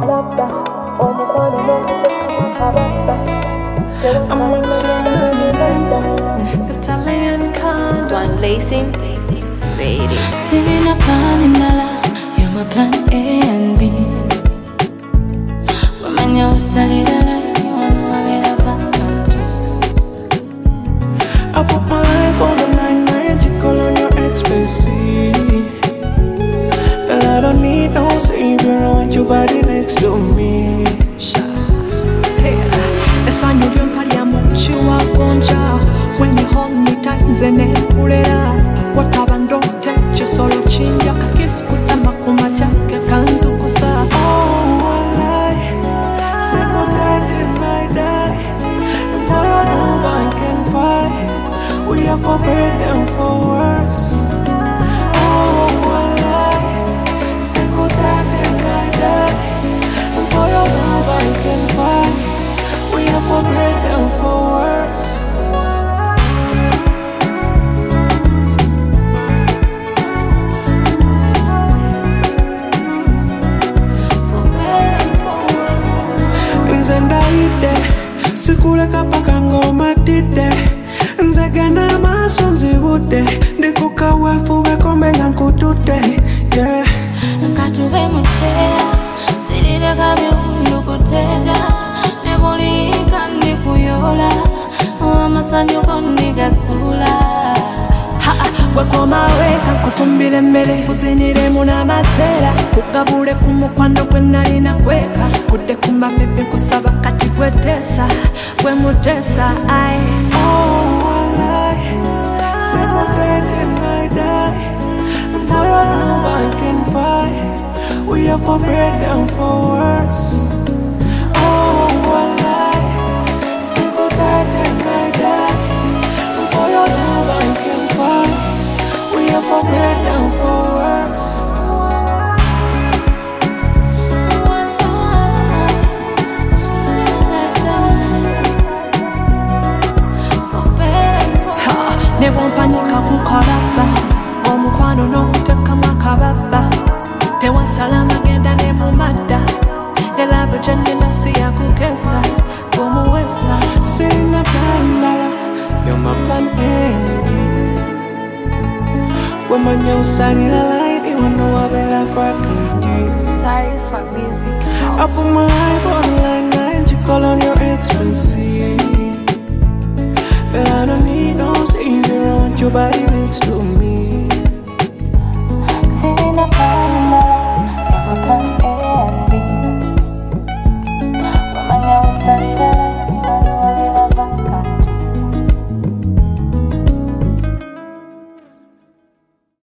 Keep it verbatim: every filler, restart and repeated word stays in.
I'm excited. Italian kind. One lacing, baby. Sitting up planning dollar. You're my plan A and B. Woman, you're solid alive. You wanna marry the back and I put my life on the line, magical on your expensive. Girl, I don't need no savior, I want your body next to me. Essanyu ly'empalya mu kiwagonja. When you hold me tight nze neekulera. Wataba ndote kisolo kinja kakisi kutama ku makyake kanzukusa. Oh, walai, single night and I die. And for your love I can fight. We are for better and for worse. Oh, walai, single night and I die. And for your love I can fight. We are for better and for worse. Nze ndayidde sikuleka paka ng'omatidde nze genda amaaso nzibudde ndi ku kaweefube komenga nkutudde yeah. Katube mu kyeya sirireka byundu kuteja ne buliika ndi kuyola amasanyuko ndigasuula wekomaweeka nkufumbira emmere kuziniremu n'amateera kugabule ku mukwano gwe nalina kweka kudde ku mapepe kusaba kati gweteesa gwe muteesa ai Oh, walai, single day and I die. And for your love I can fight. We are for better and for worse. Oh, walai, single day and I die. And for your love I can fight. We are for better and for worse. ne bwompanyika kukalaba omukwano n'okutekamu akababa tewansala amagenda ne mu madda elavu gyenina si yakukesa omuwesa Sing a pandala, you're my plan A and B. Woman, you're solid alive, you know I will have work Cypher music I house. put my life online, magical on your expensive. Girl, I don't need no savior, I want your body next to me.